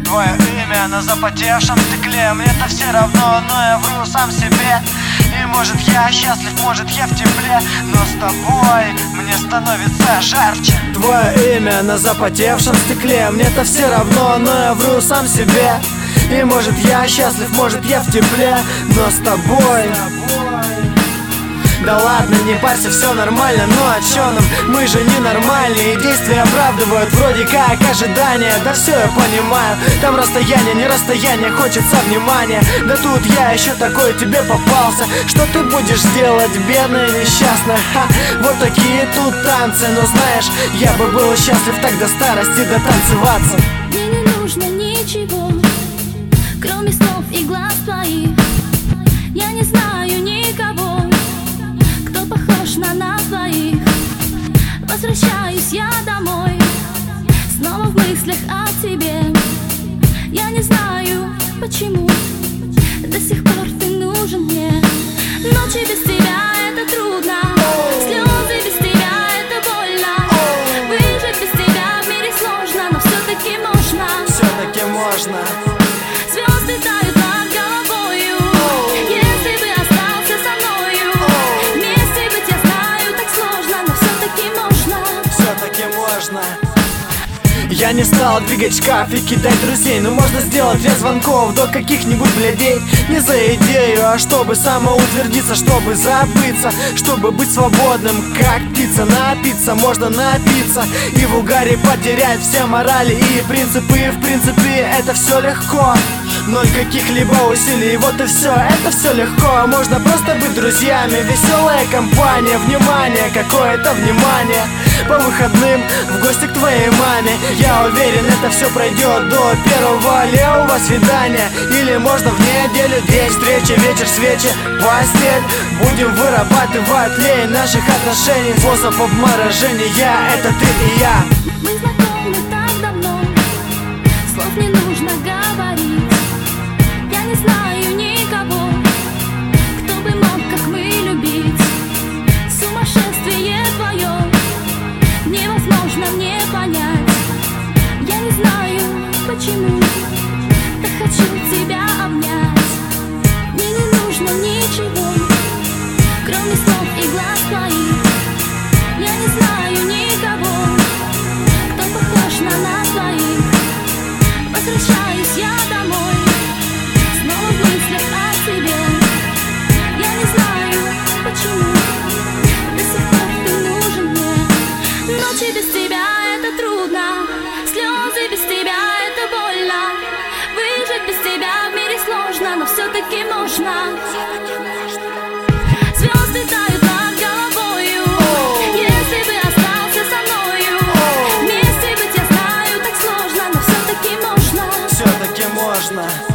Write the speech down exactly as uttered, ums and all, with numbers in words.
Твое имя на запотевшем стекле. Мне-то все равно, но я вру сам себе. И может я счастлив, может я в тепле, но с тобой мне становится жарче. Твое имя на запотевшем стекле. Мне-то все равно, но я вру сам себе. И может я счастлив, может я в тепле, но с тобой. Да ладно, не парься, все нормально, ну а чё нам? Мы же ненормальные, действия оправдывают вроде как ожидания. Да все я понимаю, там расстояние, не расстояние, хочется внимания. Да тут я еще такой тебе попался. Что ты будешь делать, бедная несчастная? Ха, вот такие тут танцы. Но знаешь, я бы был счастлив так до старости дотанцеваться. Мне не нужно ничего, кроме слов и глаз твоих. Я не знаю никого, кто похож на нас двоих. Возвращаюсь я домой, снова в мыслях о тебе. Я не знаю почему, до сих пор ты нужен мне. Ночи без тебя это трудно, слезы без тебя это больно. Выжить без тебя в мире сложно, но все-таки можно. Все-таки можно. Звезды тают над головою, если бы остался со мною. Вместе быть, я знаю, так сложно, но все-таки можно. Все-таки можно. Я не стал двигать шкаф и кидать друзей, но можно сделать ряд звонков до каких-нибудь блядей. Не за идею, а чтобы самоутвердиться, чтобы забыться, чтобы быть свободным, как птица. Напиться, можно напиться и в угаре потерять все морали и принципы. В принципе, это все легко, ноль каких-либо усилий, вот и все, это все легко. Можно просто быть друзьями, веселая компания, внимание, какое-то внимание. По выходным в гости к твоей маме. Я уверен, это все пройдет до первого левого свидания. Или можно в неделю день встречи, вечер, свечи, постель. Будем вырабатывать лень наших отношений. Способ обморожения — это ты и я. Мы знакомы так давно, слов не нужно говорить. Я не знаю никого, кто бы мог, как мы, любить. Сумасшествие твое невозможно мне понять. Я не знаю почему, так хочу тебя обнять. Мне не нужно ничего, кроме слов и глаз твоих. Я не знаю никого, кто похож на нас двоих. Возвращаюсь я домой, снова в мыслях о тебе. Я не знаю почему, до сих пор ты нужен мне. Ночи без тебя это трудно, слезы без тебя это больно. Выжить без тебя в мире сложно, но все-таки можно. Звезды тают над головою, если бы остался со мною. Вместе быть, я знаю, так сложно, но все-таки можно. Все-таки можно.